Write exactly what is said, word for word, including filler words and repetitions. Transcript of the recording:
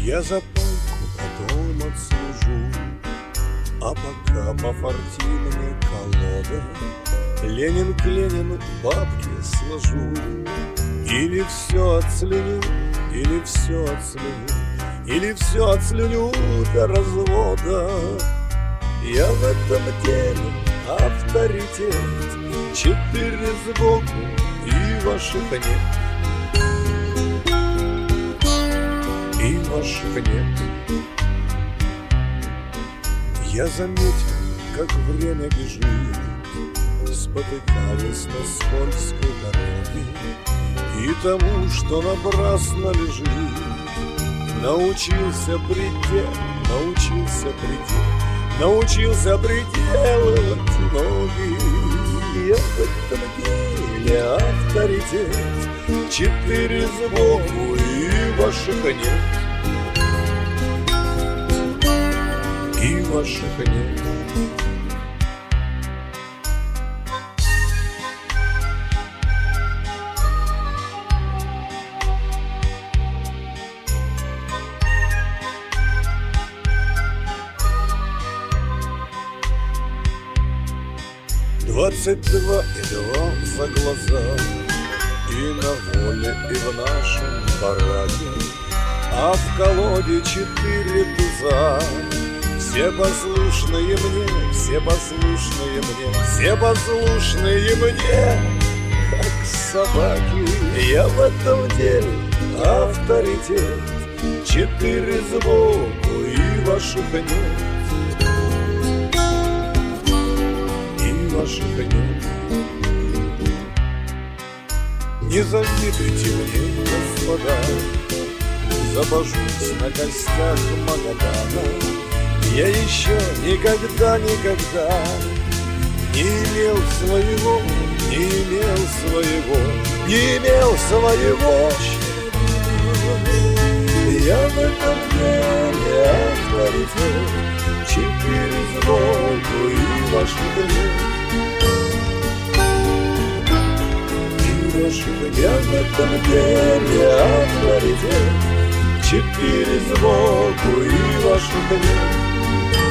Я за пайку потом отслужу, а пока по форти мне колода, Ленин к Ленину бабки сложу. Или все отслюню, или все отслюню, или все отслюню до развода. Я в этом деле авторитет, четыре сбоку и ваших нет, и ваших нет. Я заметил, как время бежит, спотыкаясь на скользкой дороге, и тому, что напрасно лежит, научился предел, научился предел, научился приделывать ноги. Я в этом деле авторитет, четыре сбоку и ваших нет, и ваших нет. Двадцать два и два за глаза, и на воле, и в нашем бараке, а в колоде четыре туза. Все послушные мне, все послушные мне, все послушные мне, как собаки. Я в этом деле авторитет, четыре сбоку и ваших нет, ваших нет. Не завидуйте мне, господа, забожусь на костях Магадана. Я еще никогда, никогда не имел своего, не имел своего, не имел своего. Я в этом деле авторитет, четыре сбоку и ваших нет. Я в этом деле авторитет, четыре сбоку и ваших нет.